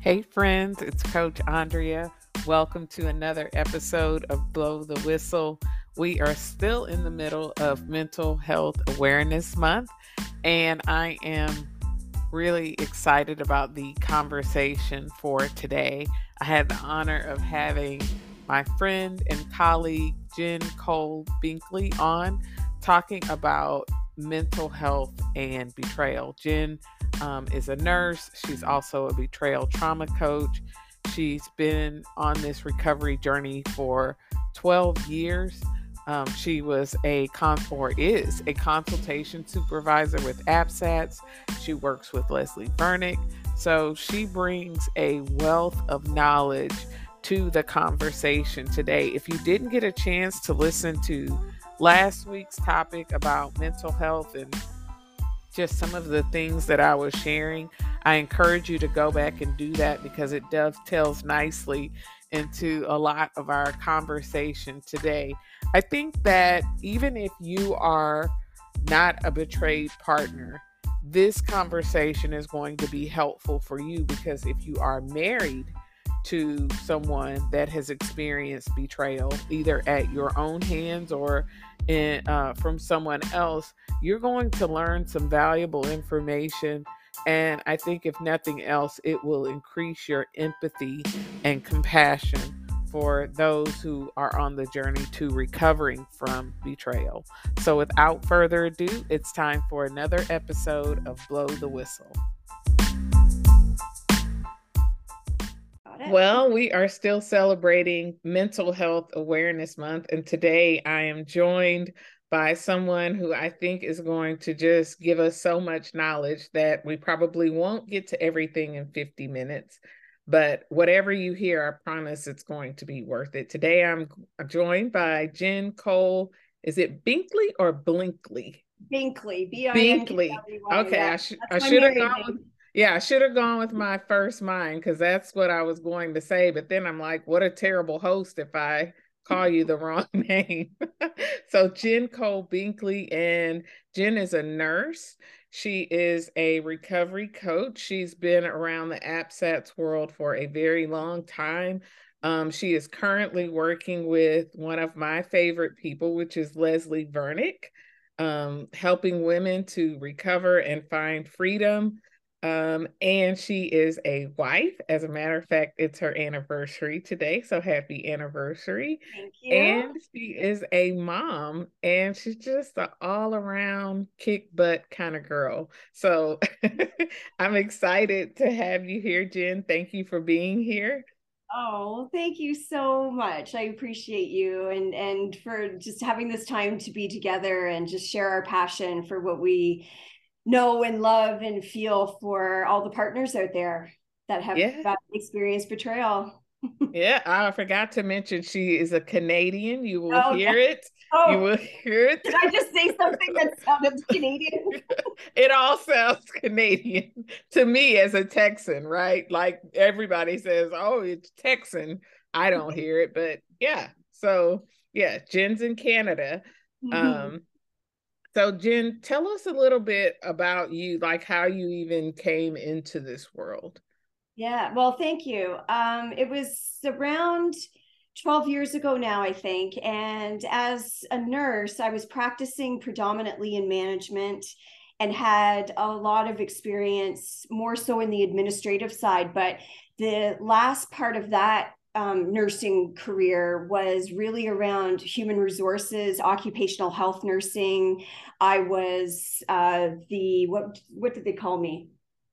Hey friends, it's Coach Andrea. Welcome to another episode of Blow the Whistle. We are still in the middle of Mental Health Awareness Month, and I am really excited about the conversation for today. I had the honor of having my friend and colleague Jen Cole Binkley on talking about mental health and betrayal. Jen is a nurse. She's also a betrayal trauma coach. She's been on this recovery journey for 12 years. She was is a consultation supervisor with APSATS. She works with Leslie Vernick. So she brings a wealth of knowledge to the conversation today. If you didn't get a chance to listen to last week's topic about mental health and just some of the things that I was sharing, I encourage you to go back and do that because it dovetails nicely into a lot of our conversation today. I think that even if you are not a betrayed partner, this conversation is going to be helpful for you because if you are married to someone that has experienced betrayal, either at your own hands or from someone else, you're going to learn some valuable information. And I think, if nothing else, it will increase your empathy and compassion for those who are on the journey to recovering from betrayal. So, without further ado, it's time for another episode of Blow the Whistle. Well, we are still celebrating Mental Health Awareness Month, and today I am joined by someone who I think is going to just give us so much knowledge that we probably won't get to everything in 50 minutes. But whatever you hear, I promise it's going to be worth it. Today I'm joined by Jen Cole. Is it Binkley or Blinkley? Binkley, Binkley. Binkley. Okay, Yeah, I that's my should have married gone with name. I should have gone with my first mind because that's what I was going to say. But then I'm like, what a terrible host if I call you the wrong name. So Jen Cole Binkley, and Jen is a nurse. She is a recovery coach. She's been around the APSATS world for a very long time. She is currently working with one of my favorite people, which is Leslie Vernick, helping women to recover and find freedom. And she is a wife. As a matter of fact, it's her anniversary today. So happy anniversary. Thank you. And she is a mom, and she's just an all around kick butt kind of girl. So I'm excited to have you here, Jen. Thank you for being here. Oh, thank you so much. I appreciate you and for just having this time to be together and just share our passion for what we know and love and feel for all the partners out there that have Yeah. experienced betrayal. Yeah, I forgot to mention she is a Canadian. You will Oh yeah. hear it. You Oh, will hear it. did I just say something that sounded Canadian? It all sounds Canadian to me as a Texan, right? Like everybody says, oh, it's Texan. I don't hear it, but yeah. So yeah, Jen's in Canada. Mhm. Um, so Jen, tell us a little bit about you, like how you even came into this world. Yeah, well, thank you. It was around 12 years ago now, I think. And as a nurse, I was practicing predominantly in management and had a lot of experience, more so in the administrative side. But the last part of that nursing career was really around human resources, occupational health nursing. I was the what did they call me?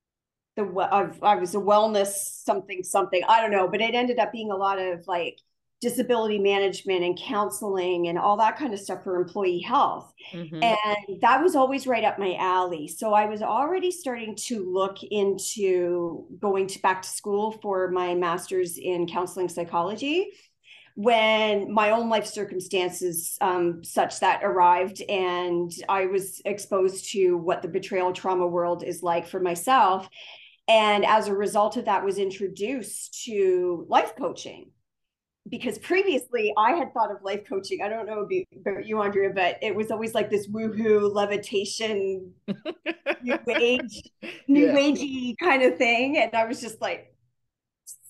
I was a wellness something. I don't know, but it ended up being a lot of like disability management and counseling and all that kind of stuff for employee health. Mm-hmm. And that was always right up my alley. So I was already starting to look into going back to school for my master's in counseling psychology when my own life circumstances such that arrived and I was exposed to what the betrayal trauma world is like for myself, and as a result of that was introduced to life coaching because previously I had thought of life coaching, I don't know about you, Andrea, but it was always like this woohoo levitation, new age new Yeah. agey kind of thing, and I was just like,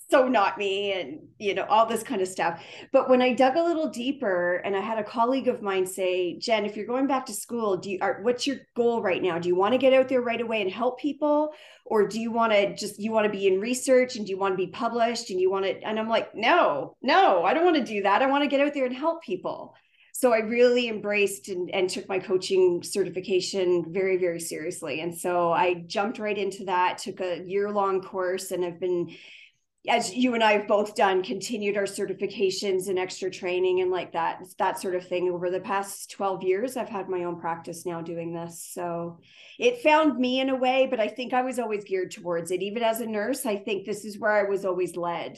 so not me, and all this kind of stuff. But when I dug a little deeper, and I had a colleague of mine say, Jen, if you're going back to school, what's your goal right now? Do you want to get out there right away and help people, or do you want to be in research, and do you want to be published, and and I'm like, no, I don't want to do that. I want to get out there and help people. So I really embraced and took my coaching certification very, very seriously. And so I jumped right into that, took a year-long course, and I've been, as you and I have both done, continued our certifications and extra training and like that sort of thing. Over the past 12 years, I've had my own practice now doing this. So it found me in a way, but I think I was always geared towards it. Even as a nurse, I think this is where I was always led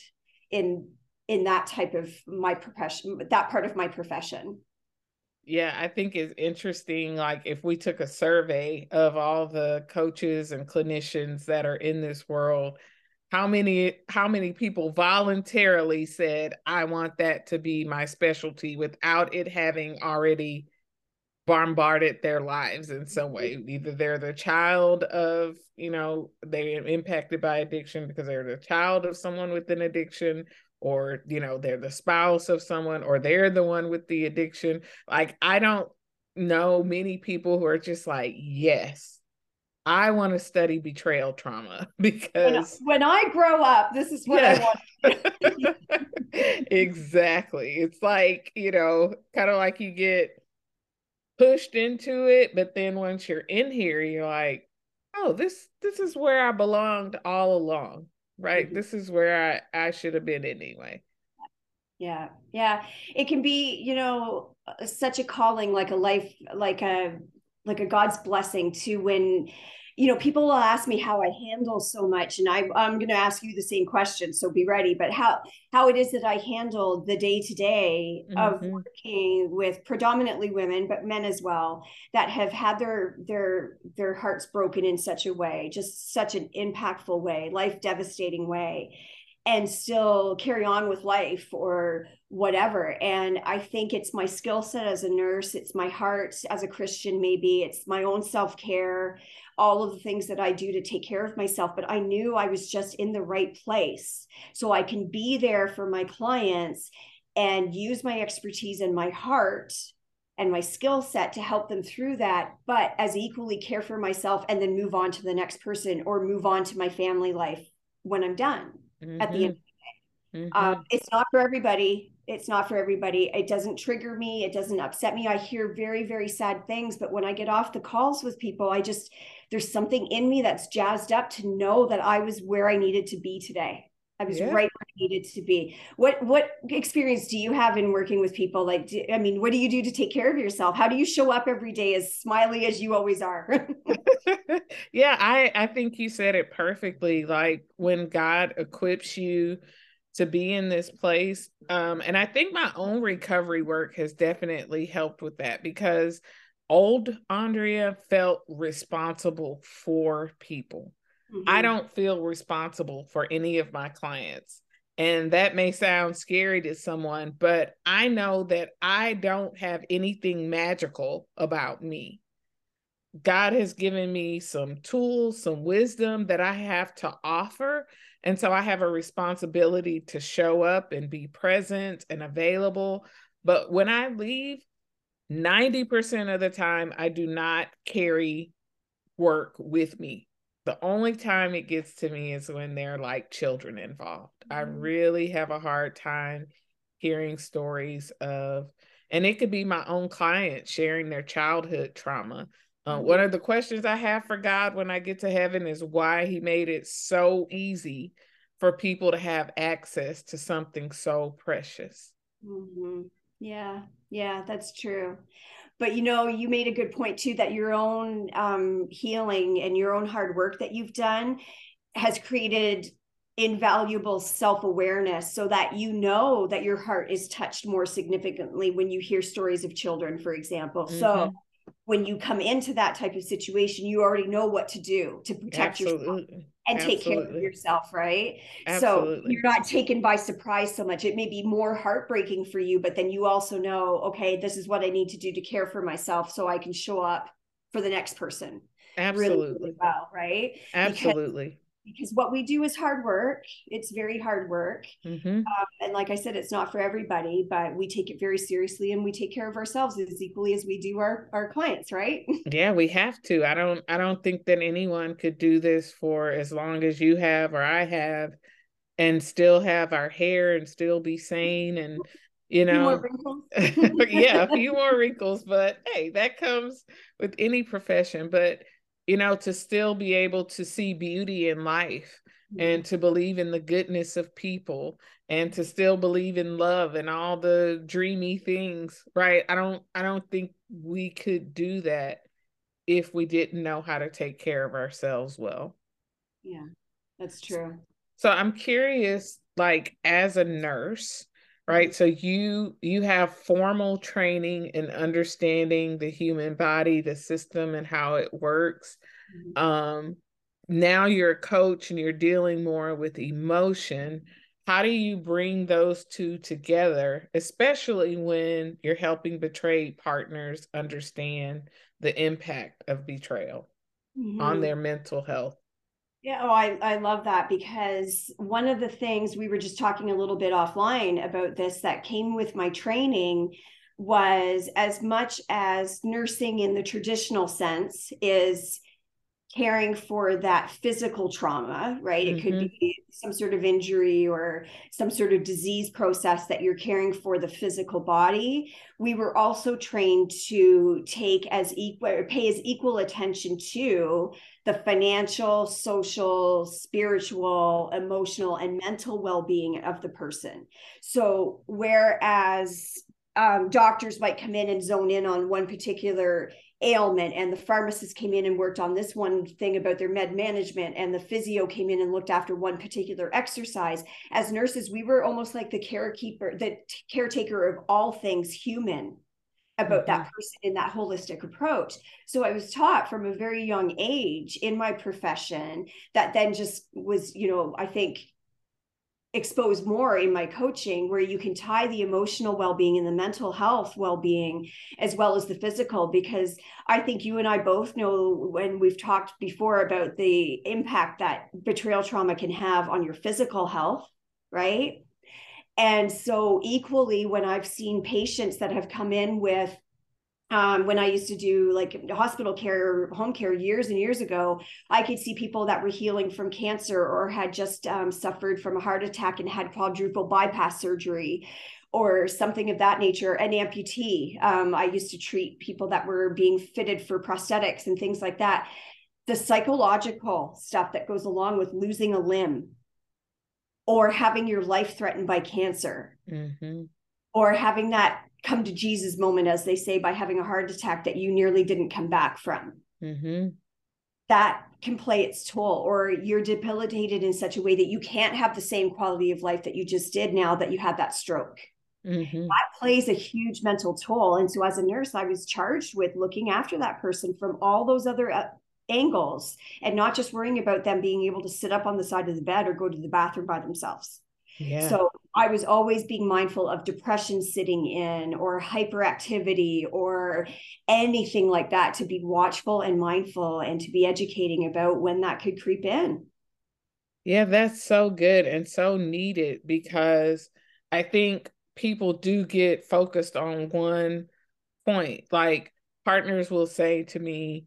in that type of my profession, that part of my profession. Yeah, I think it's interesting. Like, if we took a survey of all the coaches and clinicians that are in this world, how many people voluntarily said, I want that to be my specialty without it having already bombarded their lives in some way? Either they're the child of, they're impacted by addiction because they're the child of someone with an addiction, or they're the spouse of someone, or they're the one with the addiction. Like, I don't know many people who are just like, yes, I want to study betrayal trauma because when I grow up, this is what I want. Exactly. It's like, kind of like you get pushed into it, but then once you're in here, you're like, oh, this is where I belonged all along, right? Mm-hmm. This is where I should have been anyway. Yeah. It can be, such a calling, like a life, like a God's blessing to, when people will ask me how I handle so much, and I'm going to ask you the same question, so be ready. But how it is that I handle the day to day of working with predominantly women, but men as well, that have had their hearts broken in such a way, just such an impactful way, life devastating way, and still carry on with life or whatever. And I think it's my skill set as a nurse, it's my heart as a Christian, maybe it's my own self-care, all of the things that I do to take care of myself. But I knew I was just in the right place, so I can be there for my clients and use my expertise and my heart and my skill set to help them through that, but as equally care for myself and then move on to the next person or move on to my family life when I'm done. At the end of the day. It's not for everybody. It doesn't trigger me. It doesn't upset me. I hear very, very sad things, but when I get off the calls with people, there's something in me that's jazzed up to know that I was where I needed to be today. I was right where I needed to be. What experience do you have in working with people? What do you do to take care of yourself? How do you show up every day as smiley as you always are? Yeah, I think you said it perfectly. Like, when God equips you to be in this place. And I think my own recovery work has definitely helped with that, because old Andrea felt responsible for people. I don't feel responsible for any of my clients. And that may sound scary to someone, but I know that I don't have anything magical about me. God has given me some tools, some wisdom that I have to offer. And so I have a responsibility to show up and be present and available. But when I leave, 90% of the time, I do not carry work with me. The only time it gets to me is when there are like children involved. I really have a hard time hearing stories of, and it could be my own client sharing their childhood trauma. One of the questions I have for God when I get to heaven is why he made it so easy for people to have access to something so precious. Yeah, that's true. But you made a good point too, that your own healing and your own hard work that you've done has created invaluable self-awareness, so that that your heart is touched more significantly when you hear stories of children, for example. So when you come into that type of situation, you already know what to do to protect yourself and take care of yourself, right? So you're not taken by surprise so much. It may be more heartbreaking for you, but then you also know, okay, this is what I need to do to care for myself so I can show up for the next person really, really well, right? Absolutely. because what we do is hard work. It's very hard work. Mm-hmm. And like I said, it's not for everybody, but we take it very seriously, and we take care of ourselves as equally as we do our clients, right? Yeah, we have to. I don't think that anyone could do this for as long as you have or I have and still have our hair and still be sane and you A few more know wrinkles. yeah, a few more wrinkles, but hey, that comes with any profession. But to still be able to see beauty in life and to believe in the goodness of people and to still believe in love and all the dreamy things, right? I don't think we could do that if we didn't know how to take care of ourselves well. Yeah, that's true. So I'm curious, like as a nurse, right? So you have formal training in understanding the human body, the system, and how it works. Mhm. Um, Now you're a coach and you're dealing more with emotion. How do you bring those two together, especially when you're helping betrayed partners understand the impact of betrayal on Mhm. their mental health? Yeah, oh, I love that, because one of the things we were just talking a little bit offline about this that came with my training was, as much as nursing in the traditional sense is caring for that physical trauma, right? It could Mm-hmm. be some sort of injury or some sort of disease process that you're caring for the physical body. We were also trained to pay as equal attention to the financial, social, spiritual, emotional, and mental well-being of the person. So whereas doctors might come in and zone in on one particular ailment, and the pharmacist came in and worked on this one thing about their med management, and the physio came in and looked after one particular exercise, as nurses we were almost like the caretaker of all things human about Mm-hmm. that person in that holistic approach. So I was taught from a very young age in my profession, that then just was, I think, exposed more in my coaching, where you can tie the emotional well-being and the mental health well-being as well as the physical. Because I think you and I both know, when we've talked before, about the impact that betrayal trauma can have on your physical health, right? And so equally, when I've seen patients that have come in with when I used to do like hospital care or home care years and years ago, I could see people that were healing from cancer, or had just suffered from a heart attack and had quadruple bypass surgery or something of that nature, an amputee. I used to treat people that were being fitted for prosthetics and things like that. The psychological stuff that goes along with losing a limb, or having your life threatened by cancer, Mm-hmm. or having that come to Jesus moment, as they say, by having a heart attack that you nearly didn't come back from. Mm-hmm. That can play its toll, or you're debilitated in such a way that you can't have the same quality of life that you just did now that you had that stroke. Mm-hmm. That plays a huge mental toll. And so as a nurse, I was charged with looking after that person from all those other angles, and not just worrying about them being able to sit up on the side of the bed or go to the bathroom by themselves. Yeah. So I was always being mindful of depression sitting in, or hyperactivity, or anything like that, to be watchful and mindful, and to be educating about when that could creep in. Yeah, that's so good and so needed because I think people do get focused on one point. Like partners will say to me,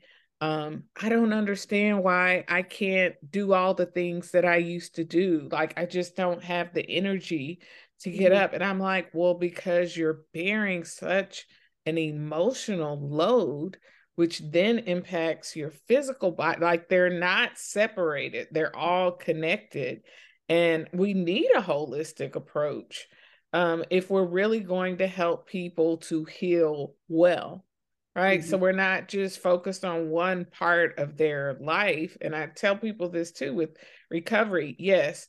I don't understand why I can't do all the things that I used to do. Like I just don't have the energy to get Mhm. up. And I'm like, well, because you're bearing such an emotional load, which then impacts your physical body. Like they're not separated, they're all connected. And we need a holistic approach if we're really going to help people to heal well, right? So Mhm. we're not just focused on one part of their life. And I tell people this too with recovery. Yes,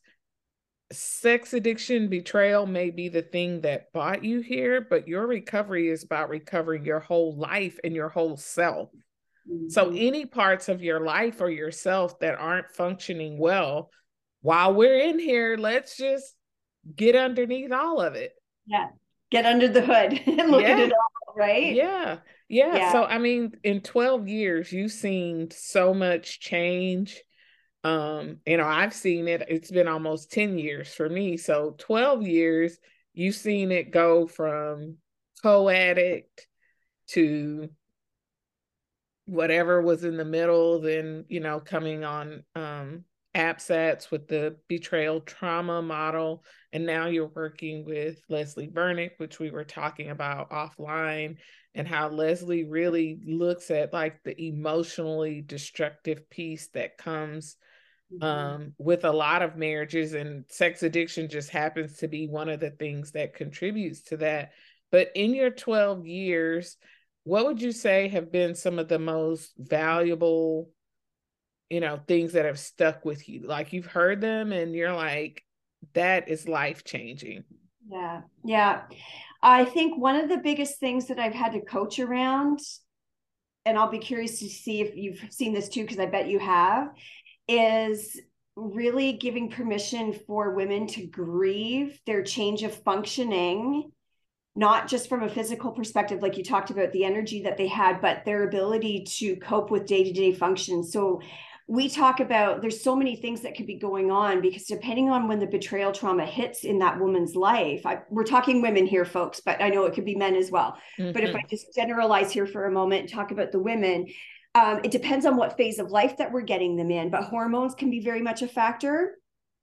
sex addiction, betrayal may be the thing that brought you here, but your recovery is about recovering your whole life and your whole self. So Mhm. any parts of your life or yourself that aren't functioning well, while we're in here, let's just get underneath all of it. Yeah. Get under the hood and look at Yeah, it all, right? yeah, yeah. Yeah. So, I mean, in 12 years, you've seen so much change. I've seen it. It's been almost 10 years for me. So 12 years, you've seen it go from co-addict to whatever was in the middle, then, coming on APSATs with the betrayal trauma model. And now you're working with Leslie Vernick, which we were talking about offline, and how Leslie really looks at like the emotionally destructive piece that comes with a lot of marriages, and sex addiction just happens to be one of the things that contributes to that. But in your 12 years, what would you say have been some of the most valuable, things that have stuck with you? Like you've heard them and you're like, that is life changing. Yeah. Yeah. I think one of the biggest things that I've had to coach around, and I'll be curious to see if you've seen this too, because I bet you have, is really giving permission for women to grieve their change of functioning, not just from a physical perspective, like you talked about the energy that they had, but their ability to cope with day-to-day functions. So we talk about there's so many things that could be going on, because depending on when the betrayal trauma hits in that woman's life, we're talking women here, folks, but I know it could be men as well. Mm-hmm. But if I just generalize here for a moment and talk about the women, it depends on what phase of life that we're getting them in, but hormones can be very much a factor.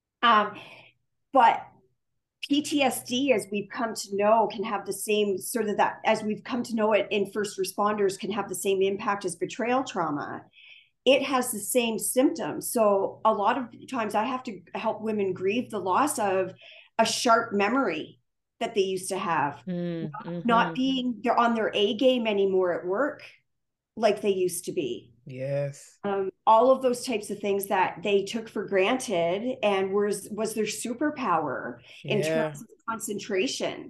But PTSD, as we've come to know, can have the same sort of that, as we've come to know it in first responders, can have the same impact as betrayal trauma. It has the same symptoms. So a lot of times I have to help women grieve the loss of a sharp memory that they used to have, not being they're on their A game anymore at work like they used to be. Yes. All of those types of things that they took for granted and was their superpower in terms of concentration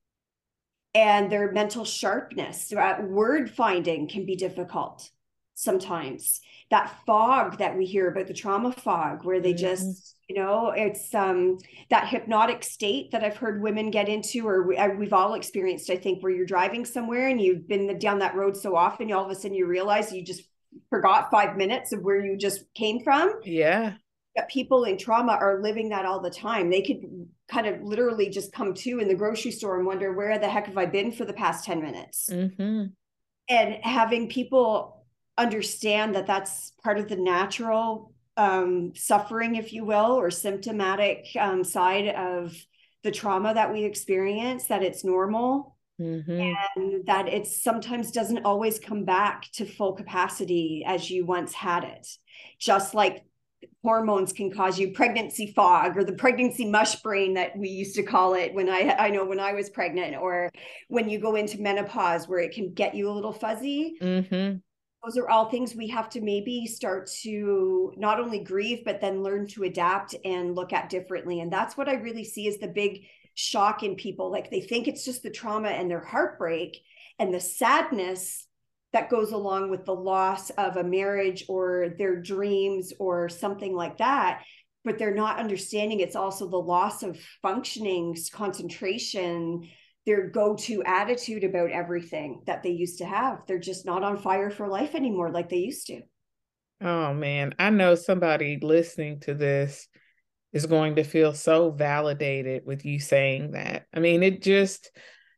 and their mental sharpness. Word finding can be difficult sometimes. That fog that we hear about, the trauma fog, where they just, it's that hypnotic state that I've heard women get into, or we've all experienced, I think, where you're driving somewhere and you've been down that road so often, all of a sudden you realize you just forgot 5 minutes of where you just came from. Yeah. That people in trauma are living that all the time. They could kind of literally just come to in the grocery store and wonder, where the heck have I been for the past 10 minutes? And having people understand that that's part of the natural suffering, if you will, or symptomatic side of the trauma that we experience, that it's normal. And that it sometimes doesn't always come back to full capacity as you once had it. Just like hormones can cause you pregnancy fog, or the pregnancy mush brain that we used to call it when I know when I was pregnant, or when you go into menopause where it can get you a little fuzzy. Those are all things we have to maybe start to not only grieve, but then learn to adapt and look at differently. And that's what I really see as the big shock in people. Like they think it's just the trauma and their heartbreak and the sadness that goes along with the loss of a marriage or their dreams or something like that. But they're not understanding it's also the loss of functioning, concentration, their go-to attitude about everything that they used to have. They're just not on fire for life anymore like they used to. Oh man, I know somebody listening to this is going to feel so validated with you saying that. I mean, it just,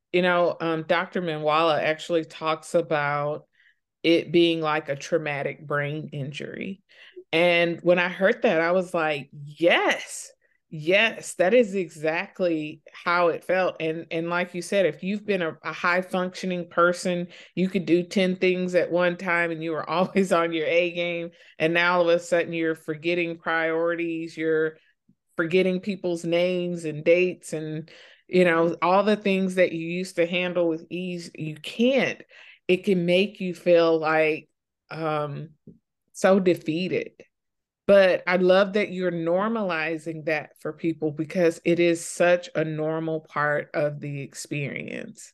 Dr. Menwala actually talks about it being like a traumatic brain injury. And when I heard that, I was like, yes, that is exactly how it felt. And like you said, if you've been a high functioning person, you could do 10 things at one time and you were always on your A game. And now all of a sudden you're forgetting priorities, you're forgetting people's names and dates and, all the things that you used to handle with ease, you can't. It can make you feel like so defeated. But I love that you're normalizing that for people, because it is such a normal part of the experience.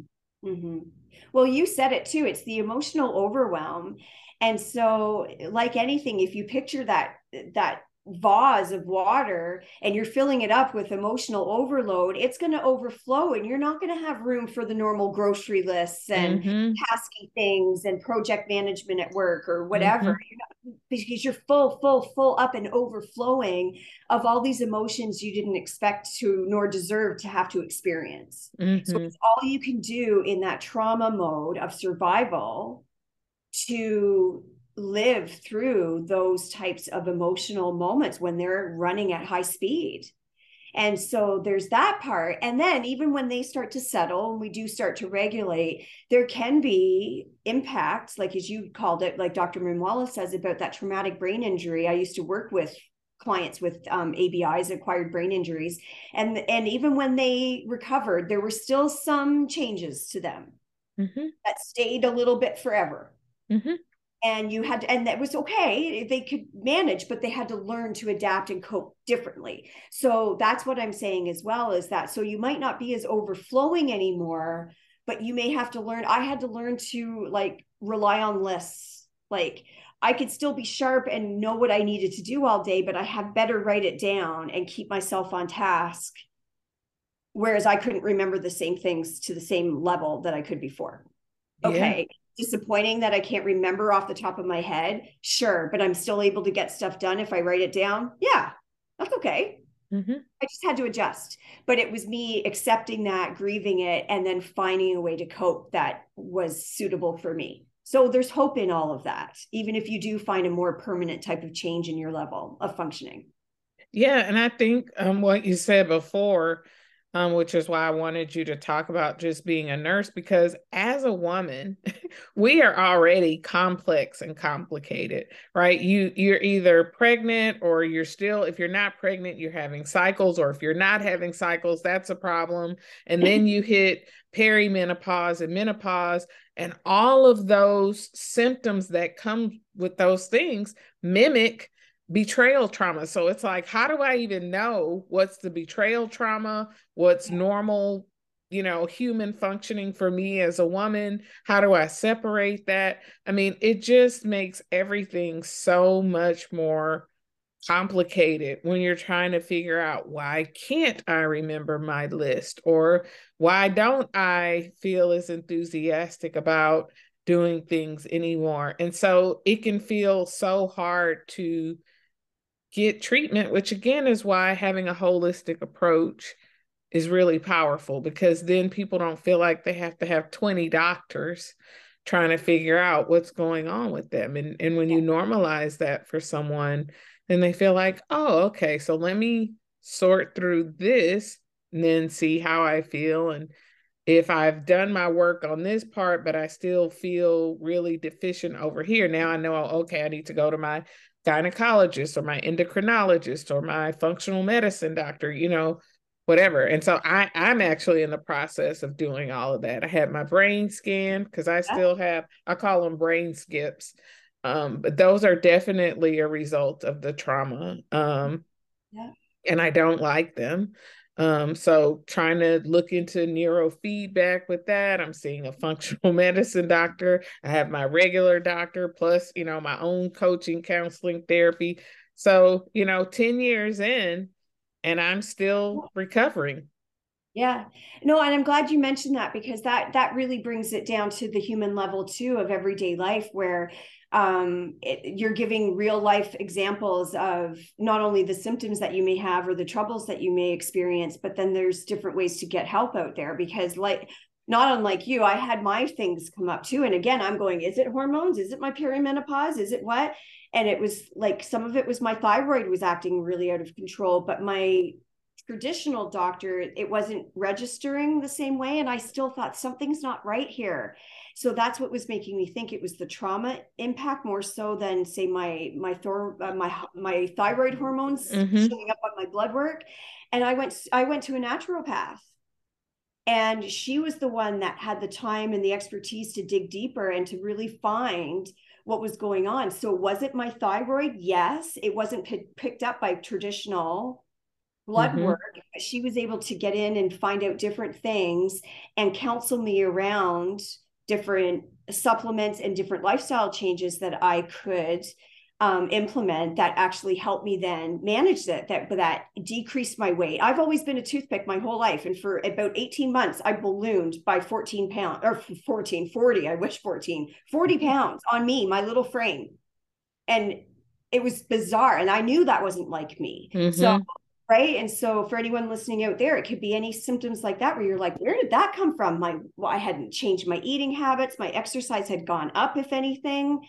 Well, you said it too. It's the emotional overwhelm. And so, like anything, if you picture that vase of water and you're filling it up with emotional overload, it's going to overflow and you're not going to have room for the normal grocery lists and tasking things and project management at work or whatever. because you're full up and overflowing of all these emotions you didn't expect to nor deserve to have to experience. So Mm-hmm. it's all you can do in that trauma mode of survival to live through those types of emotional moments when they're running at high speed. And so there's that part. And then even when they start to settle and we do start to regulate, there can be impacts, like as you called it, like Dr. Minwala says about that traumatic brain injury. I used to work with clients with ABIs, acquired brain injuries. And even when they recovered, there were still some changes to them that stayed a little bit forever. Mm-hmm. And you had to, and that was okay, they could manage, but they had to learn to adapt and cope differently. So that's what I'm saying as well, is that so you might not be as overflowing anymore, but you may have to learn. I had to learn to like rely on lists. Like I could still be sharp and know what I needed to do all day, but I have better write it down and keep myself on task, whereas I couldn't remember the same things to the same level that I could before. Yeah. Okay, disappointing that I can't remember off the top of my head. Sure, but I'm still able to get stuff done if I write it down. Yeah, that's okay. Mm-hmm. I just had to adjust. But it was me accepting that, grieving it, and then finding a way to cope that was suitable for me. So there's hope in all of that, even if you do find a more permanent type of change in your level of functioning. Yeah, and I think what you said before, which is why I wanted you to talk about just being a nurse, because as a woman, we are already complex and complicated, right? You're either pregnant or you're still, if you're not pregnant, you're having cycles, or if you're not having cycles, that's a problem. And then you hit perimenopause and menopause, and all of those symptoms that come with those things mimic betrayal trauma. So it's like, how do I even know what's the betrayal trauma, what's normal, human functioning for me as a woman? How do I separate that? I mean, it just makes everything so much more complicated when you're trying to figure out, why can't I remember my list, or why don't I feel as enthusiastic about doing things anymore? And so it can feel so hard to get treatment, which again is why having a holistic approach is really powerful, because then people don't feel like they have to have 20 doctors trying to figure out what's going on with them. And when you normalize that for someone, then they feel like, oh, okay, so let me sort through this and then see how I feel. And if I've done my work on this part, but I still feel really deficient over here, now I know, okay, I need to go to my gynecologist or my endocrinologist or my functional medicine doctor, whatever. And so I'm actually in the process of doing all of that. I had my brain scan because I still have, I call them brain skips. But those are definitely a result of the trauma. And I don't like them. So trying to look into neurofeedback with that. I'm seeing a functional medicine doctor. I have my regular doctor, plus, my own coaching, counseling, therapy. So, 10 years in, and I'm still recovering. Yeah. No, and I'm glad you mentioned that, because that really brings it down to the human level too of everyday life, where you're giving real life examples of not only the symptoms that you may have or the troubles that you may experience, but then there's different ways to get help out there. Because like, not unlike you, I had my things come up too. And again, I'm going, is it hormones? Is it my perimenopause? Is it what? And it was like, some of it was my thyroid was acting really out of control, but my traditional doctor, it wasn't registering the same way. And I still thought something's not right here. So that's what was making me think it was the trauma impact more so than, say, my thyroid hormones showing up on my blood work. And I went to a naturopath, and she was the one that had the time and the expertise to dig deeper and to really find what was going on. So was it my thyroid? Yes. It wasn't picked up by traditional blood work. She was able to get in and find out different things and counsel me around different supplements and different lifestyle changes that I could implement that actually helped me then manage that decreased my weight. I've always been a toothpick my whole life. And for about 18 months, I ballooned by 14 pounds, or 14, 40, I wish 14, 40 pounds on me, my little frame. And it was bizarre. And I knew that wasn't like me. So, Mm-hmm. right. And so for anyone listening out there, it could be any symptoms like that where you're like, where did that come from? I hadn't changed my eating habits. My exercise had gone up, if anything.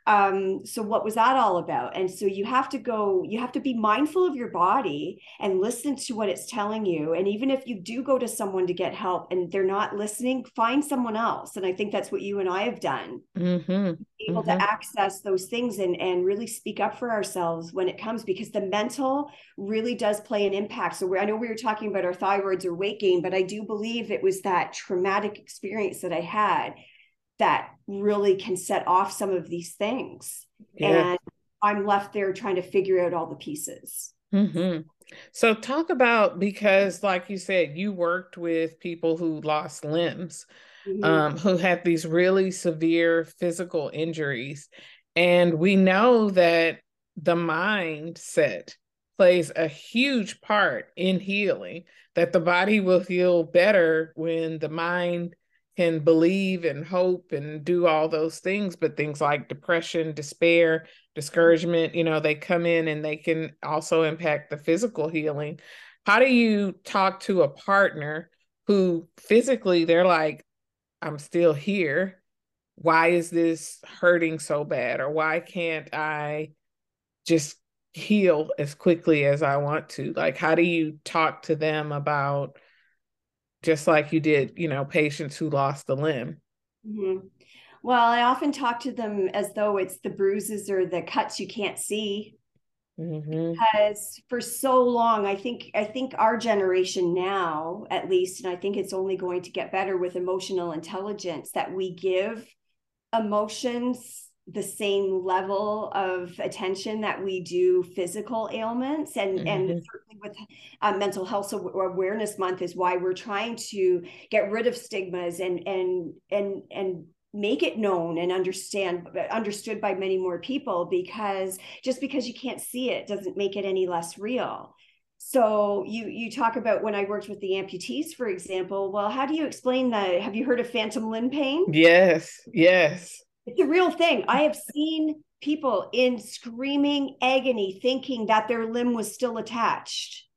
So what was that all about? And so you have to be mindful of your body and listen to what it's telling you. And even if you do go to someone to get help and they're not listening, find someone else. And I think that's what you and I have done, Mm-hmm. able Mm-hmm. to access those things and really speak up for ourselves when it comes, because the mental really does play an impact. So I know we were talking about our thyroids or weight gain, but I do believe it was that traumatic experience that I had that really can set off some of these things. Yeah. And I'm left there trying to figure out all the pieces. Mm-hmm. So talk about, because like you said, you worked with people who lost limbs, Mm-hmm. who had these really severe physical injuries. And we know that the mindset plays a huge part in healing, that the body will heal better when the mind can believe and hope and do all those things. But things like depression, despair, discouragement, they come in and they can also impact the physical healing. How do you talk to a partner who physically they're like, I'm still here. Why is this hurting so bad? Or why can't I just heal as quickly as I want to? Like, how do you talk to them about, just like you did, patients who lost a limb? Mm-hmm. Well, I often talk to them as though it's the bruises or the cuts you can't see, Mm-hmm. because for so long, I think our generation now, at least, and I think it's only going to get better with emotional intelligence, that we give emotions the same level of attention that we do physical ailments. And Mm-hmm. certainly with mental health awareness month is why we're trying to get rid of stigmas and make it known and understood by many more people, because just because you can't see it doesn't make it any less real. So you talk about when I worked with the amputees, for example. Well, how do you explain that? Have you heard of phantom limb pain? Yes, yes. It's a real thing. I have seen people in screaming agony thinking that their limb was still attached,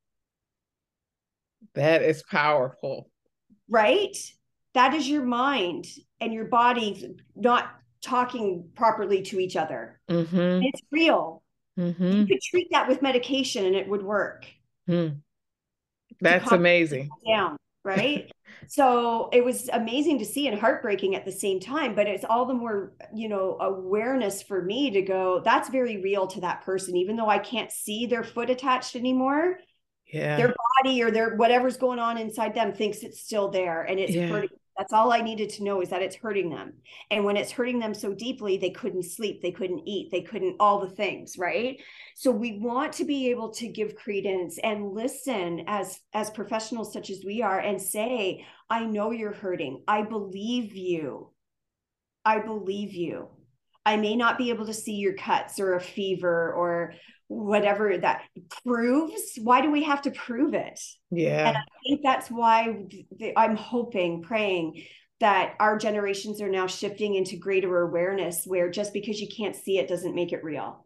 That is powerful. right? That is your mind and your body not talking properly to each other. Mm-hmm. It's real. You Mm-hmm. could treat that with medication and it would work Mm. to That's calm amazing. down, right? So it was amazing to see and heartbreaking at the same time, but it's all the more, awareness for me to go, that's very real to that person. Even though I can't see their foot attached anymore, Yeah. their body or their whatever's going on inside them thinks it's still there and it's Yeah. hurting. That's all I needed to know, is that it's hurting them. And when it's hurting them so deeply, they couldn't sleep, they couldn't eat, they couldn't, all the things, right? So we want to be able to give credence and listen as professionals such as we are and say, I know you're hurting. I believe you. I believe you. I may not be able to see your cuts or a fever or whatever that proves. Why do we have to prove it? And Yeah. I think that's why I'm hoping, praying that our generations are now shifting into greater awareness, where just because you can't see it doesn't make it real.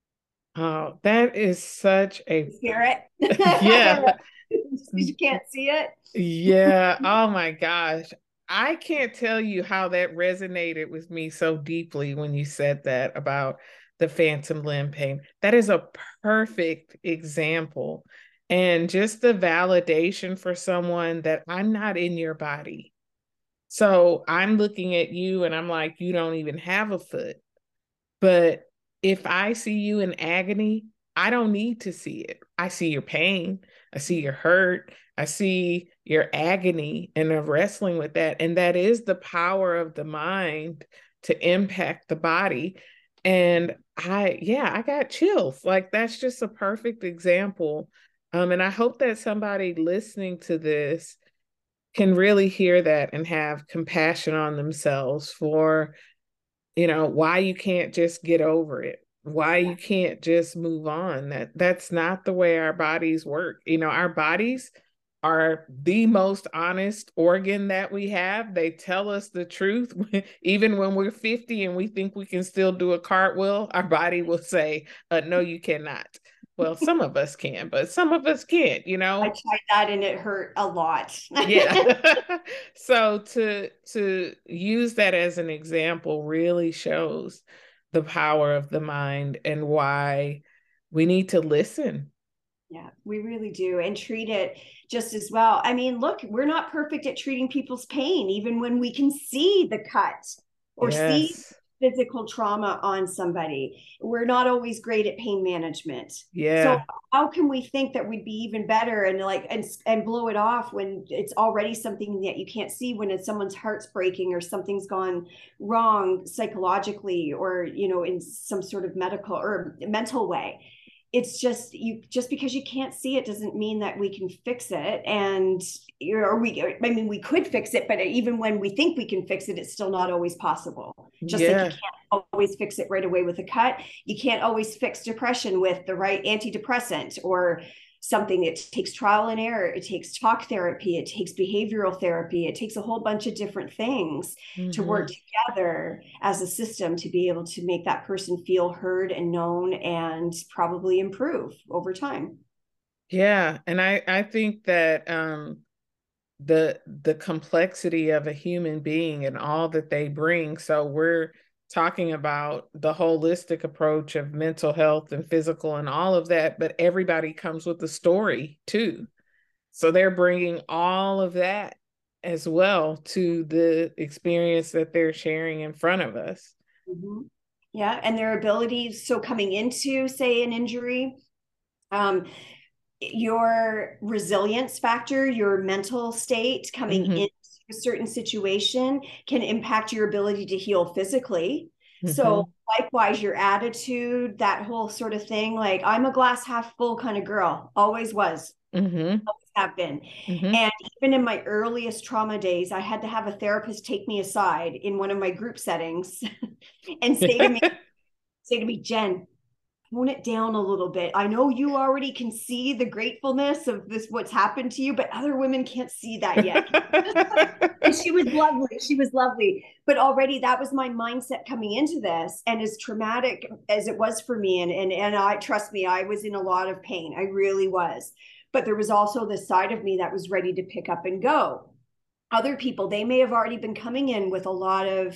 Oh, that is such a Spirit. yeah. Just because you can't see it. Yeah. Oh my gosh. I can't tell you how that resonated with me so deeply when you said that about the phantom limb pain. That is a perfect example. And just the validation for someone that I'm not in your body. So I'm looking at you and I'm like, you don't even have a foot. But if I see you in agony, I don't need to see it. I see your pain. I see your hurt. I see your agony and of wrestling with that. And that is the power of the mind to impact the body. And I got chills. Like that's just a perfect example. And I hope that somebody listening to this can really hear that and have compassion on themselves for why you can't just get over it, why you can't just move on. That's not the way our bodies work. Our bodies are the most honest organ that we have. They tell us the truth. Even when we're 50 and we think we can still do a cartwheel, our body will say, no, you cannot. Well, some of us can, but some of us can't, you I know? tried that and it hurt a lot. Yeah. So to use that as an example really shows the power of the mind and why we need to listen. Yeah, we really do. And treat it just as well. I mean, look, we're not perfect at treating people's pain, even when we can see the cut or see Yes. physical trauma on somebody. We're not always great at pain management. So Yeah. how can we think that we'd be even better and like and blow it off when it's already something that you can't see, when it's someone's heart's breaking or something's gone wrong psychologically or in some sort of medical or mental way. It's just because you can't see it doesn't mean that we can fix it. And I mean, we could fix it, but even when we think we can fix it, it's still not always possible. Just like you Yeah. can't always fix it right away with a cut, you can't always fix depression with the right antidepressant or something. It takes trial and error, it takes talk therapy, it takes behavioral therapy, it takes a whole bunch of different things to work Hmm. together as a system to be able to make that person feel heard and known and probably improve over time. Yeah. And I think that the complexity of a human being and all that they bring. So we're talking about the holistic approach of mental health and physical and all of that, but everybody comes with a story too. So they're bringing all of that as well to the experience that they're sharing in front of us. Mm-hmm. Yeah, and their abilities. So coming into, say, an injury, um, your resilience factor, your mental state coming Hmm. into a certain situation can impact your ability to heal physically. So Hmm. likewise, your attitude, that whole sort of thing. Like I'm a glass half full kind of girl, always was, Hmm. always have been. Hmm. And even in my earliest trauma days, I had to have a therapist take me aside in one of my group settings and say to me, Jen, tone it down a little bit. I know you already can see the gratefulness of this, what's happened to you, but other women can't see that yet. And she was lovely. She was lovely. But already that was my mindset coming into this. And as traumatic as it was for me, and I trust me, I was in a lot of pain. I really was. But there was also this side of me that was ready to pick up and go. Other people, they may have already been coming in with a lot of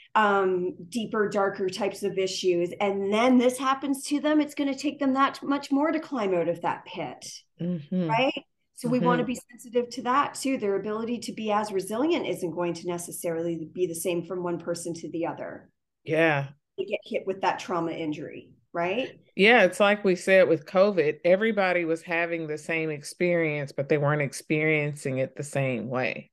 deeper, darker types of issues. And then this happens to them, it's going to take them that much more to climb out of that pit, Hmm. right? So we want to Hmm. be sensitive to that too. Their ability to be as resilient isn't going to necessarily be the same from one person to the other. Yeah. They get hit with that trauma injury, right? Yeah, it's like we said with COVID, everybody was having the same experience, but they weren't experiencing it the same way.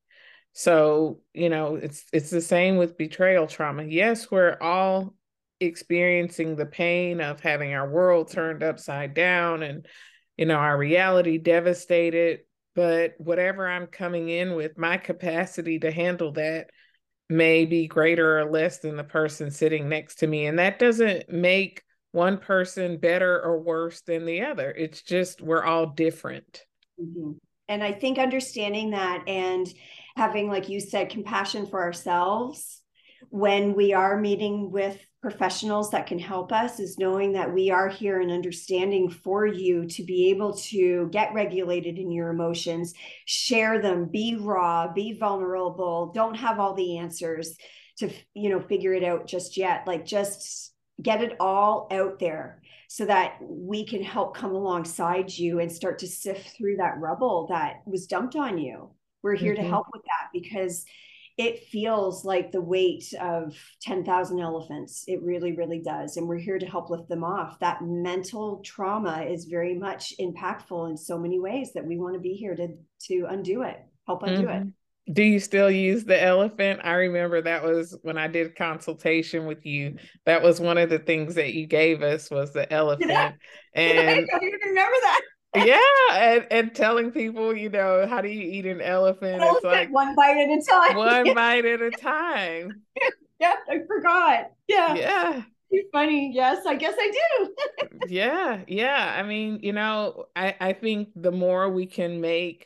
So, it's the same with betrayal trauma. Yes, we're all experiencing the pain of having our world turned upside down and, our reality devastated. But whatever I'm coming in with, my capacity to handle that may be greater or less than the person sitting next to me. And that doesn't make one person better or worse than the other. It's just we're all different. Mm-hmm. And I think understanding that and having, like you said, compassion for ourselves when we are meeting with professionals that can help us is knowing that we are here and understanding for you to be able to get regulated in your emotions, share them, be raw, be vulnerable, don't have all the answers to, figure it out just yet. Like just get it all out there so that we can help come alongside you and start to sift through that rubble that was dumped on you. We're here to Hmm. help with that because it feels like the weight of 10,000 elephants. It really, really does. And we're here to help lift them off. That mental trauma is very much impactful in so many ways that we want to be here to undo it, help undo it. Hmm. Do you still use the elephant? I remember that was when I did consultation with you. That was one of the things that you gave us was the Did I, elephant. did I And don't even remember that? yeah, and telling people, how do you eat an elephant? It's Elephant like one bite at a time. one bite at a time. Yeah, I forgot. Yeah, Yeah. too funny. Yes, I guess I do. Yeah. Yeah. I mean, I think the more we can make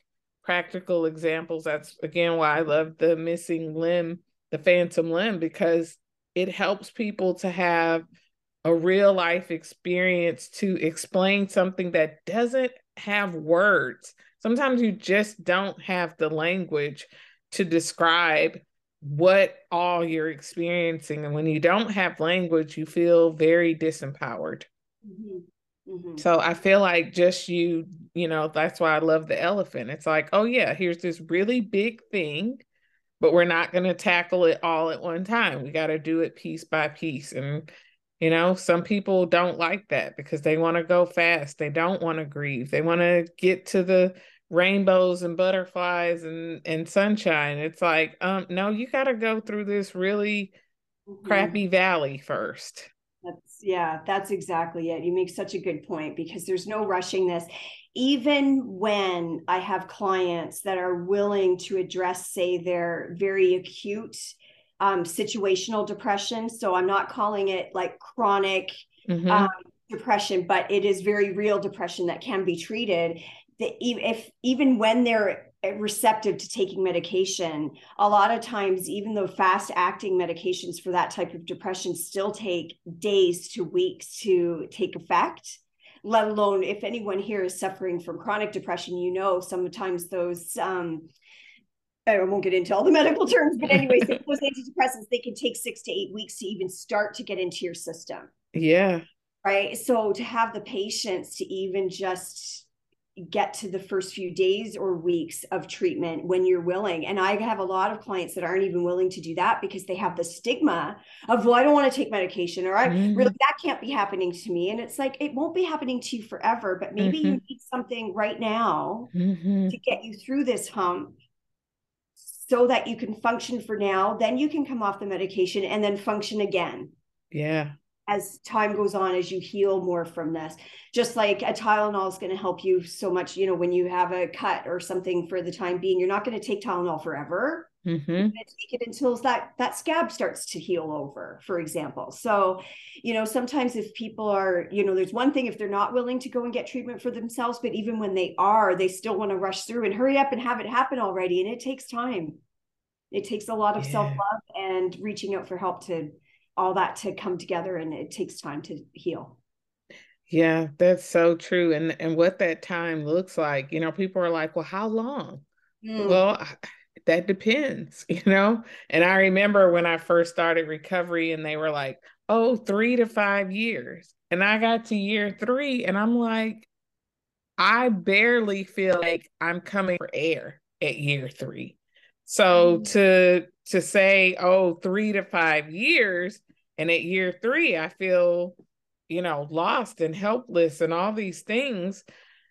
practical examples. That's again why I love the missing limb, the phantom limb, because it helps people to have a real life experience to explain something that doesn't have words. Sometimes you just don't have the language to describe what all you're experiencing. And when you don't have language, you feel very disempowered. Mm-hmm. Mm-hmm. So I feel like just that's why I love the elephant. It's like, oh yeah, here's this really big thing, but we're not going to tackle it all at one time. We got to do it piece by piece. And, some people don't like that because they want to go fast. They don't want to grieve. They want to get to the rainbows and butterflies and sunshine. It's like, no, you got to go through this really crappy valley first. That's exactly it. You make such a good point because there's no rushing this. Even when I have clients that are willing to address, say, their very acute situational depression. So I'm not calling it like chronic depression, but it is very real depression that can be treated. Even when they're receptive to taking medication, a lot of times, even though fast acting medications for that type of depression still take days to weeks to take effect, let alone if anyone here is suffering from chronic depression, sometimes those, I won't get into all the medical terms, but anyways, those antidepressants, they can take 6 to 8 weeks to even start to get into your system. Yeah. Right. So to have the patience to even just get to the first few days or weeks of treatment when you're willing. And I have a lot of clients that aren't even willing to do that because they have the stigma of, well, I don't want to take medication, or really, that can't be happening to me. And it's like, it won't be happening to you forever, but maybe you need something right now to get you through this hump so that you can function for now. Then you can come off the medication and then function again. Yeah. As time goes on, as you heal more from this, just like a Tylenol is going to help you so much, when you have a cut or something for the time being, you're not going to take Tylenol forever. You're going to take it until that scab starts to heal over, for example. So, sometimes if people are, there's one thing if they're not willing to go and get treatment for themselves, but even when they are, they still want to rush through and hurry up and have it happen already. And it takes time. It takes a lot of self-love and reaching out for help to all that to come together, and it takes time to heal. Yeah, that's so true. And what that time looks like, people are like, well, how long? Well, that depends, And I remember when I first started recovery and they were like, oh, 3 to 5 years. And I got to year 3 and I'm like, I barely feel like I'm coming for air at year 3. So to say, oh, 3 to 5 years, and at year 3, I feel, lost and helpless and all these things.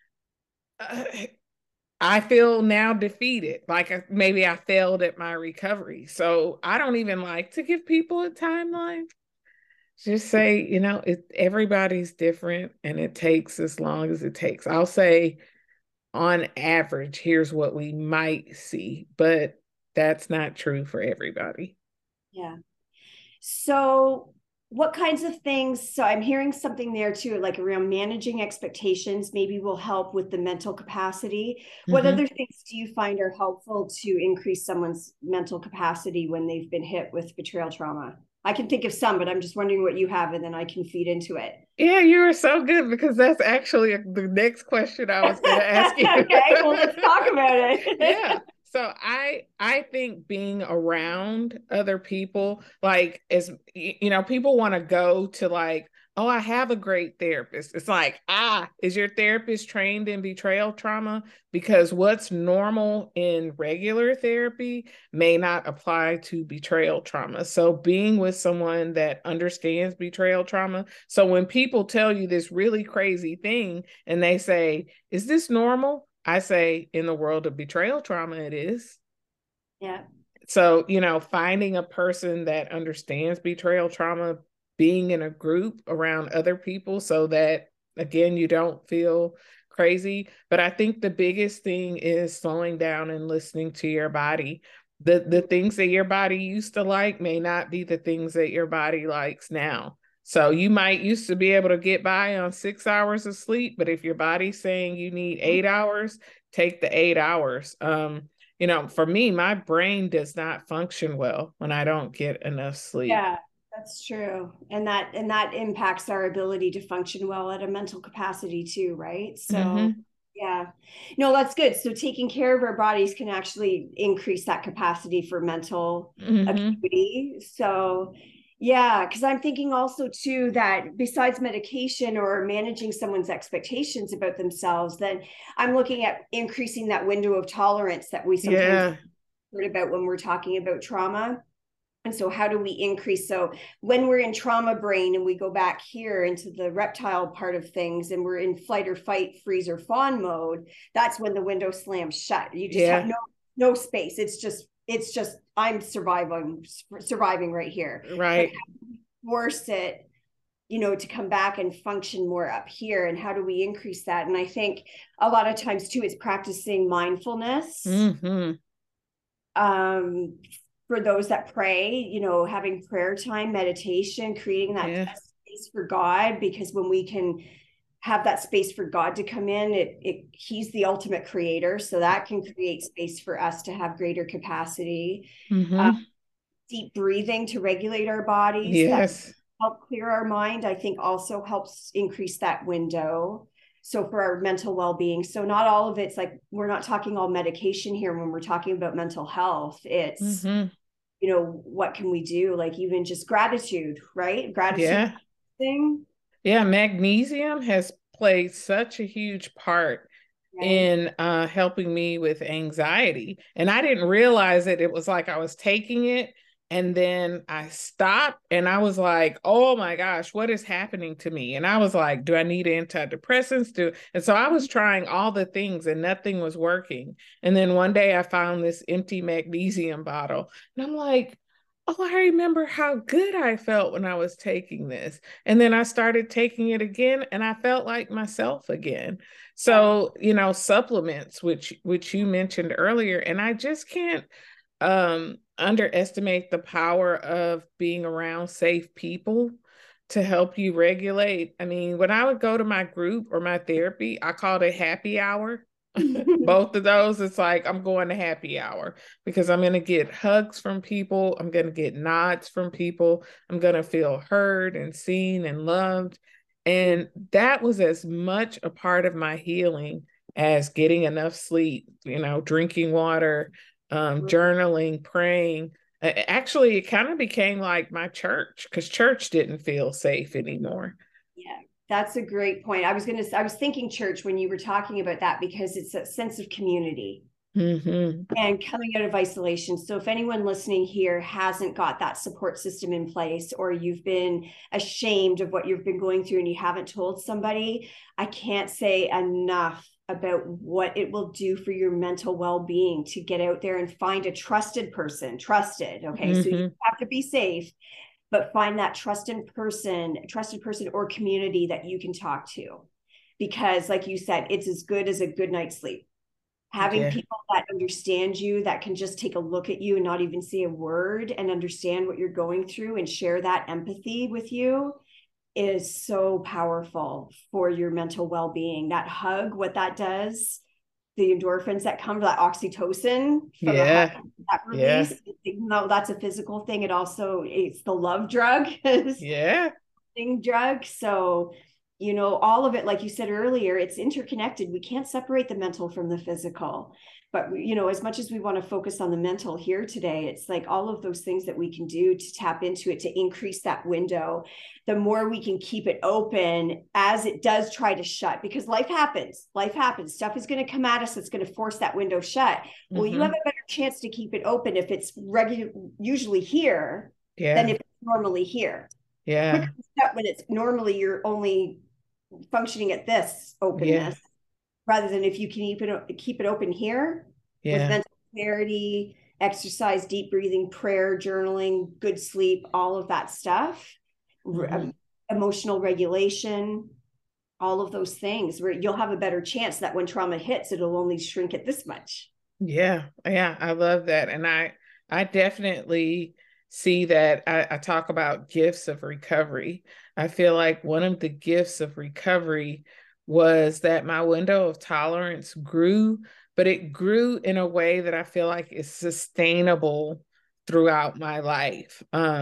I feel now defeated. Like maybe I failed at my recovery. So I don't even like to give people a timeline. Just say, everybody's different and it takes as long as it takes. I'll say on average, here's what we might see, but that's not true for everybody. Yeah. So what kinds of things, so I'm hearing something there too, like around managing expectations, maybe will help with the mental capacity. What other things do you find are helpful to increase someone's mental capacity when they've been hit with betrayal trauma? I can think of some, but I'm just wondering what you have, and then I can feed into it. Yeah, you were so good because that's actually the next question I was going to ask you. Okay, well, let's talk about it. Yeah. So I think being around other people, like people want to go to like, oh, I have a great therapist. It's like, is your therapist trained in betrayal trauma? Because what's normal in regular therapy may not apply to betrayal trauma. So being with someone that understands betrayal trauma. So when people tell you this really crazy thing and they say, is this normal? I say, in the world of betrayal trauma, it is. Yeah. So, finding a person that understands betrayal trauma, being in a group around other people so that, again, you don't feel crazy. But I think the biggest thing is slowing down and listening to your body. The things that your body used to like may not be the things that your body likes now. So you might used to be able to get by on 6 hours of sleep, but if your body's saying you need 8 hours, take the 8 hours. For me, my brain does not function well when I don't get enough sleep. Yeah, that's true. And that impacts our ability to function well at a mental capacity too, right? So Mm-hmm. yeah. No, that's good. So taking care of our bodies can actually increase that capacity for mental Mm-hmm. acuity. So yeah, because I'm thinking also too that besides medication or managing someone's expectations about themselves, then I'm looking at increasing that window of tolerance that we sometimes Yeah. heard about when we're talking about trauma. And so, how do we increase? So, when we're in trauma brain and we go back here into the reptile part of things and we're in flight or fight, freeze or fawn mode, that's when the window slams shut. You just have Yeah. no space. It's just I'm surviving right here. But Right. force it, to come back and function more up here. And how do we increase that? And I think a lot of times too, it's practicing mindfulness. Mm-hmm. Um, for those that pray, having prayer time, meditation, creating that Yeah. space for God, because when we can have that space for God to come in, He's the ultimate creator. So that can create space for us to have greater capacity. Uh, Mm-hmm. Deep breathing to regulate our bodies, that Yes. help clear our mind, I think also helps increase that window. So for our mental well-being, so not all of it's like, we're not talking all medication here when we're talking about mental health. It's, Mm-hmm. what can we do? Like even just gratitude, right? Gratitude Yeah. thing, Yeah. Magnesium has played such a huge part right? in helping me with anxiety. And I didn't realize it. It was like I was taking it and then I stopped and I was like, oh my gosh, what is happening to me? And I was like, do I need antidepressants? And so I was trying all the things and nothing was working. And then one day I found this empty magnesium bottle and I'm like, oh, I remember how good I felt when I was taking this. And then I started taking it again and I felt like myself again. Yeah. So, supplements, which you mentioned earlier, and I just can't underestimate the power of being around safe people to help you regulate. I mean, when I would go to my group or my therapy, I called it happy hour. Both of those, it's like I'm going to happy hour because I'm going to get hugs from people. I'm going to get nods from people. I'm going to feel heard and seen and loved. And that was as much a part of my healing as getting enough sleep, drinking water, journaling, praying. Actually, it kind of became like my church because church didn't feel safe anymore. Yeah, that's a great point. I was thinking church when you were talking about that because it's a sense of community Mm-hmm. and coming out of isolation. So if anyone listening here hasn't got that support system in place, or you've been ashamed of what you've been going through and you haven't told somebody, I can't say enough about what it will do for your mental well-being to get out there and find a trusted person. Trusted, okay? So you Mm-hmm. have to be safe, but find that trusted person or community that you can talk to. Because like you said, it's as good as a good night's sleep. Having Yeah. people that understand you, that can just take a look at you and not even say a word and understand what you're going through and share that empathy with you is so powerful for your mental well-being. That hug, what that does, the endorphins that come, that oxytocin from a hug, Yeah. that Yeah. release, even though that's a physical thing, it's the love drug, Yeah. drug. So, all of it, like you said earlier, it's interconnected. We can't separate the mental from the physical. But, as much as we want to focus on the mental here today, it's like all of those things that we can do to tap into it, to increase that window. The more we can keep it open as it does try to shut, because life happens. Life happens. Stuff is going to come at us that's going to force that window shut. Well, you have Mm-hmm. a better chance to keep it open if it's usually here than Yeah. if it's normally here. Quicker Yeah. step when it's normally you're only functioning at this Yeah. openness, rather than if you can keep it open here with Yeah. mental clarity, exercise, deep breathing, prayer, journaling, good sleep, all of that stuff, Mm-hmm. emotional regulation, all of those things, where you'll have a better chance that when trauma hits, it'll only shrink it this much. Yeah. Yeah. I love that. And I definitely see that. I talk about gifts of recovery. I feel like one of the gifts of recovery was that my window of tolerance grew but it grew in a way that I feel like is sustainable throughout my life.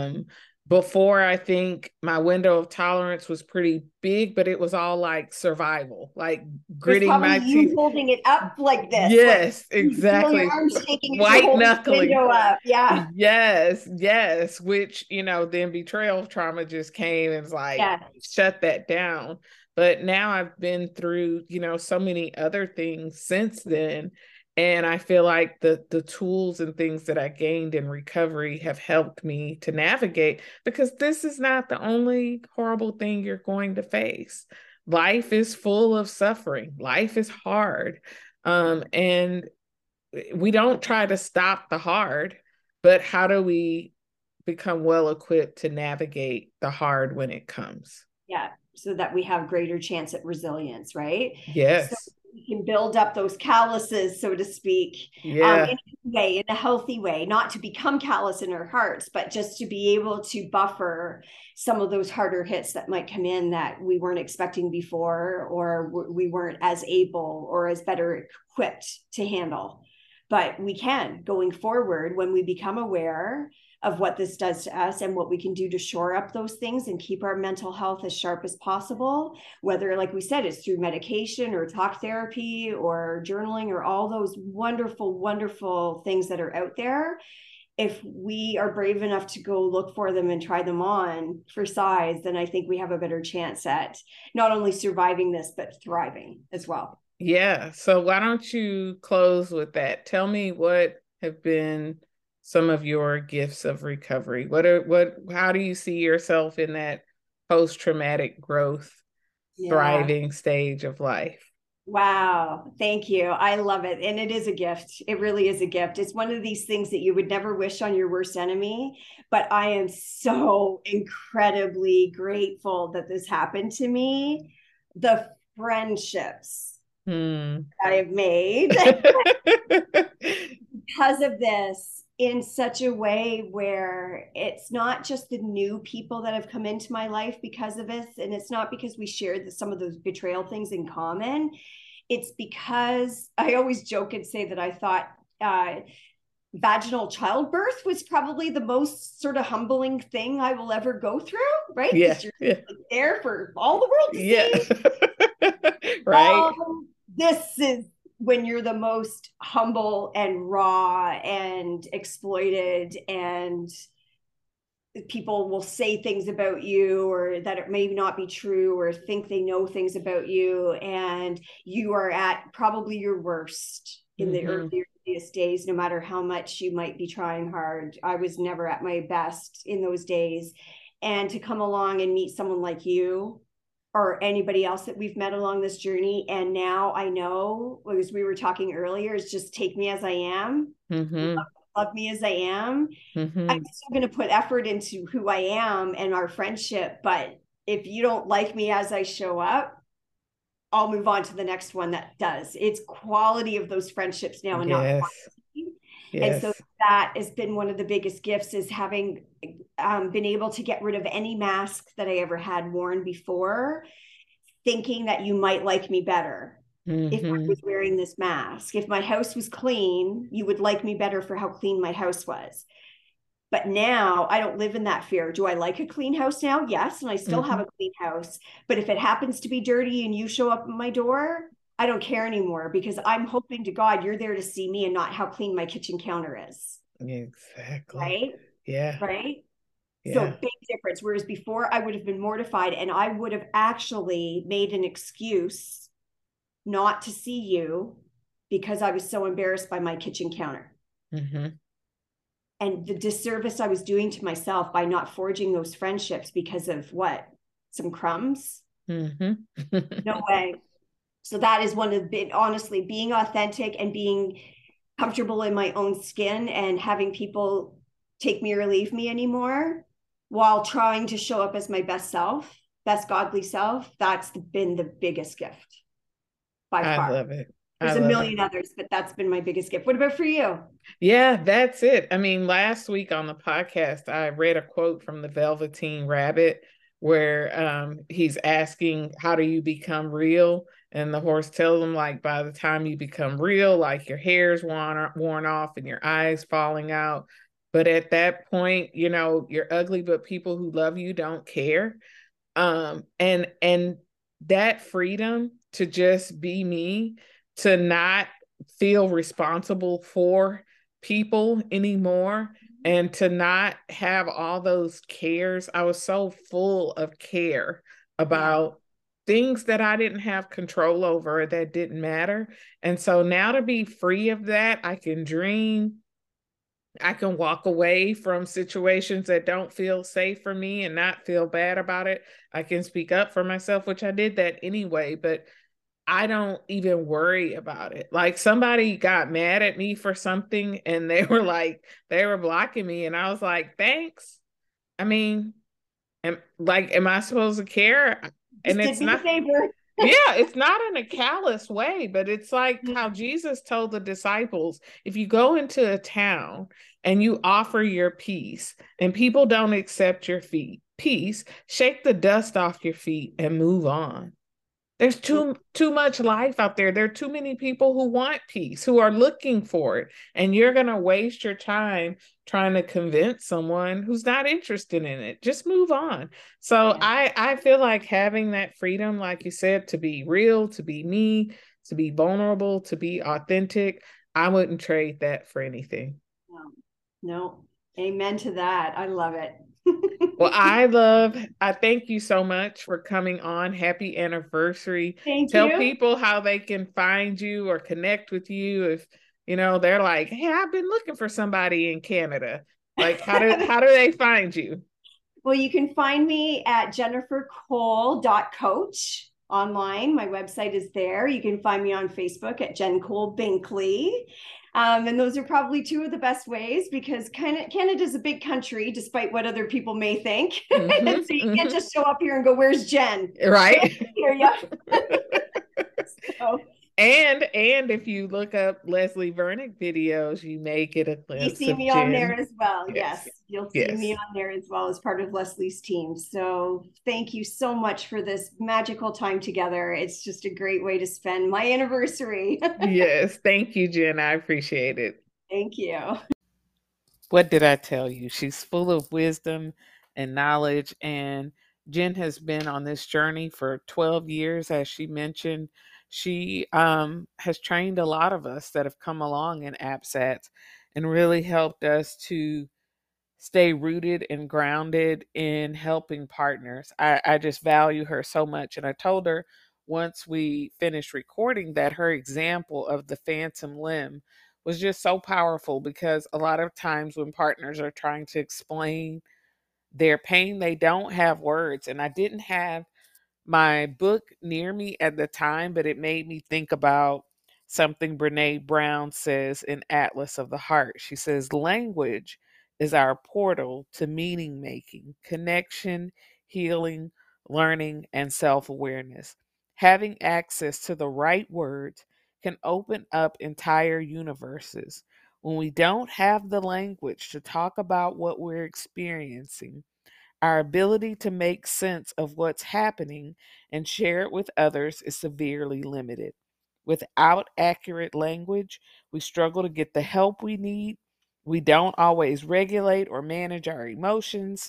Before, I think my window of tolerance was pretty big, but it was all like survival, like It was gritting probably my you teeth. holding it up like this, like Yes, you feel your exactly. arms shaking as you're White holding the knuckling. window up. Yeah. Yes, yes. Which, then betrayal trauma just came and was like, Yeah. shut that down. But now I've been through, so many other things since then. And I feel like the tools and things that I gained in recovery have helped me to navigate, because this is not the only horrible thing you're going to face. Life is full of suffering. Life is hard. And we don't try to stop the hard, but how do we become well equipped to navigate the hard when it comes? Yeah. So that we have greater chance at resilience, right? So Yes. we can build up those calluses, so to speak, in Yeah. a way, in a healthy way, not to become callous in our hearts, but just to be able to buffer some of those harder hits that might come in that we weren't expecting before, or we weren't as able or as better equipped to handle. But we can, going forward, when we become aware of what this does to us and what we can do to shore up those things and keep our mental health as sharp as possible, whether, like we said, it's through medication or talk therapy or journaling or all those wonderful, wonderful things that are out there. If we are brave enough to go look for them and try them on for size, then I think we have a better chance at not only surviving this, but thriving as well. Yeah. So why don't you close with that? Tell me what have been some of your gifts of recovery. How do you see yourself in that post-traumatic growth, Yeah. thriving stage of life? Wow. Thank you. I love it. And it is a gift. It really is a gift. It's one of these things that you would never wish on your worst enemy. But I am so incredibly grateful that this happened to me. The friendships Hmm. I have made because of this, in such a way where it's not just the new people that have come into my life because of this, and it's not because we shared some of those betrayal things in common. It's because I always joke and say that I thought vaginal childbirth was probably the most sort of humbling thing I will ever go through, right? Yeah. Because you're Yeah. there for all the world to Yeah. see. Right. This is when you're the most humble and raw and exploited, and people will say things about you or that it may not be true or think they know things about you, and you are at probably your worst in the earliest days. No matter how much you might be trying hard, I was never at my best in those days. And to come along and meet someone like you or anybody else that we've met along this journey, and now I know, as we were talking earlier, is just take me as I am. Mm-hmm. Love me as I am. I'm Mm-hmm. still going to put effort into who I am and our friendship. But if you don't like me as I show up, I'll move on to the next one that does. It's quality of those friendships now and not Yes. quantity. And so Yes. that has been one of the biggest gifts, is having been able to get rid of any mask that I ever had worn before, thinking that you might like me better if I Mm-hmm. was wearing this mask. If my house was clean, you would like me better for how clean my house was. But now I don't live in that fear. Do I like a clean house now? Yes. And I still have Mm-hmm. a clean house. But if it happens to be dirty and you show up at my door, I don't care anymore, because I'm hoping to God you're there to see me and not how clean my kitchen counter is. Exactly. Right. Yeah. Right. So Yeah. big difference. Whereas before I would have been mortified and I would have actually made an excuse not to see you because I was so embarrassed by my kitchen counter. Mm-hmm. And the disservice I was doing to myself by not forging those friendships because of what? Some crumbs? Mm-hmm. No way. So that is one of the, honestly, being authentic and being comfortable in my own skin and having people take me or leave me anymore while trying to show up as my best self, best godly self. That's been the biggest gift by I far. love it. I There's a love it. million others, but that's been my biggest gift. What about for you? Yeah, that's it. I mean, last week on the podcast, I read a quote from the Velveteen Rabbit where he's asking, how do you become real? And the horse tells them, like, by the time you become real, like your hair's worn off and your eyes falling out. But at that point, you're ugly, but people who love you don't care. And that freedom to just be me, to not feel responsible for people anymore, and to not have all those cares. I was so full of care Yeah. about things that I didn't have control over, that didn't matter. And so now, to be free of that, I can dream. I can walk away from situations that don't feel safe for me and not feel bad about it. I can speak up for myself, which I did that anyway, but I don't even worry about it. Like, somebody got mad at me for something and they were blocking me, and I was like, thanks. I mean, am I supposed to care? And Just did it's me a not. favor. Yeah, it's not in a callous way, but it's like how Jesus told the disciples, if you go into a town and you offer your peace and people don't accept your peace, shake the dust off your feet and move on. There's too much life out there. There are too many people who want peace, who are looking for it, and you're going to waste your time trying to convince someone who's not interested in it. Just move on. So Yeah. I feel like having that freedom, like you said, to be real, to be me, to be vulnerable, to be authentic, I wouldn't trade that for anything. No, no. Amen to that. I love it. Well, I thank you so much for coming on. Happy anniversary. Thank Tell you. people how they can find you or connect with you if, they're like, "Hey, I've been looking for somebody in Canada." Like, how do they find you? Well, you can find me at jennifercole.coach online. My website is there. You can find me on Facebook at Jen Cole Binkley. And those are probably two of the best ways, because Canada's a big country, despite what other people may think. So Hmm. you can't Hmm. just show up here and go, "Where's Jen?" They have to Right. hear you. So And if you look up Leslie Vernick videos, you may get a you glimpse see of me on there Jen. as well. Yes. Yes, you'll see me Yes. on there as well as part of Leslie's team. So thank you so much for this magical time together. It's just a great way to spend my anniversary. Yes. Thank you, Jen. I appreciate it. Thank you. What did I tell you? She's full of wisdom and knowledge. And Jen has been on this journey for 12 years, as she mentioned. She has trained a lot of us that have come along in APSATs and really helped us to stay rooted and grounded in helping partners. I just value her so much. And I told her once we finished recording that her example of the phantom limb was just so powerful, because a lot of times when partners are trying to explain their pain, they don't have words. And I didn't have my book near me at the time, but it made me think about something Brene Brown says in Atlas of the Heart. She says, language is our portal to meaning making, connection, healing, learning, and self awareness. Having access to the right words can open up entire universes. When we don't have the language to talk about what we're experiencing, our ability to make sense of what's happening and share it with others is severely limited. Without accurate language, we struggle to get the help we need. We don't always regulate or manage our emotions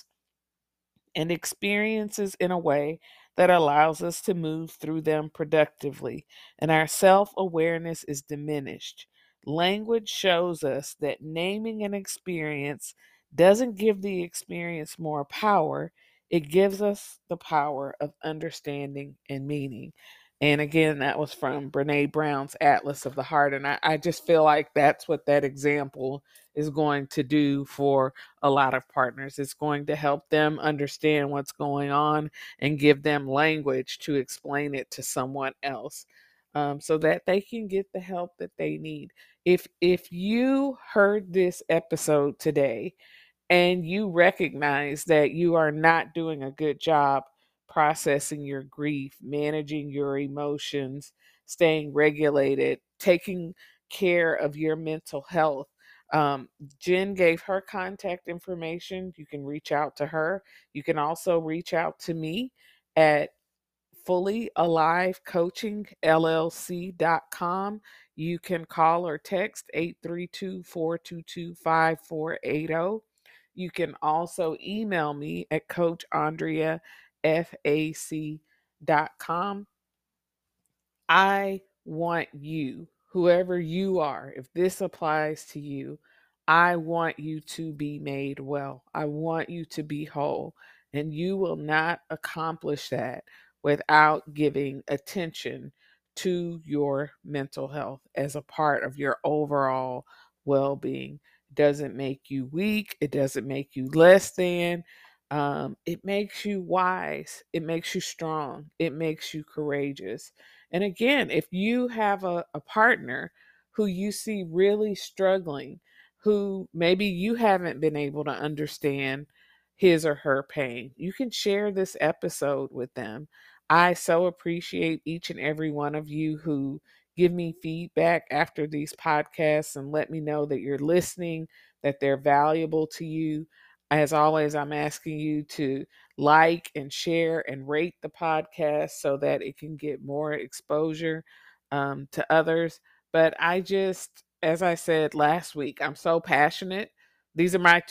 and experiences in a way that allows us to move through them productively, and our self awareness is diminished. Language shows us that naming an experience doesn't give the experience more power, it gives us the power of understanding and meaning. And again, that was from Brene Brown's Atlas of the Heart. And I just feel like that's what that example is going to do for a lot of partners. It's going to help them understand what's going on and give them language to explain it to someone else, so that they can get the help that they need. If you heard this episode today and you recognize that you are not doing a good job processing your grief, managing your emotions, staying regulated, taking care of your mental health, um, Jen gave her contact information. You can reach out to her. You can also reach out to me at fullyalivecoachingllc.com. You can call or text 832-422-5480. You can also email me at coachandreafac.com. I want you, whoever you are, if this applies to you, I want you to be made well. I want you to be whole. And you will not accomplish that without giving attention to your mental health as a part of your overall well being. It doesn't make you weak, it doesn't make you less than. It makes you wise, it makes you strong, it makes you courageous. And again, if you have a partner who you see really struggling, who maybe you haven't been able to understand his or her pain, you can share this episode with them. I so appreciate each and every one of you who give me feedback after these podcasts and let me know that you're listening, that they're valuable to you. As always, I'm asking you to like and share and rate the podcast so that it can get more exposure to others. But I just, as I said last week, I'm so passionate. These are my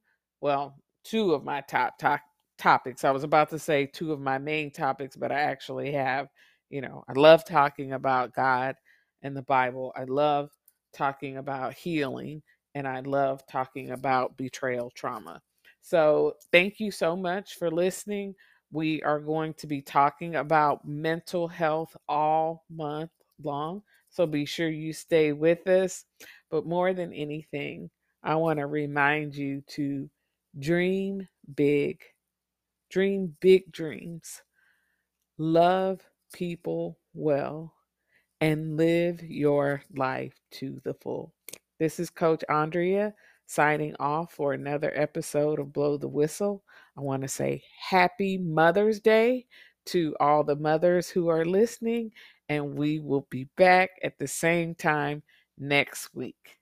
two of my topics. I was about to say two of my main topics, but I actually have, I love talking about God and the Bible. I love talking about healing, and I love talking about betrayal trauma. So, thank you so much for listening. We are going to be talking about mental health all month long. So, be sure you stay with us. But more than anything, I want to remind you to dream big, dream big dreams, love people well, and live your life to the full. This is Coach Andrea signing off for another episode of Blow the Whistle. I want to say happy Mother's Day to all the mothers who are listening, and we will be back at the same time next week.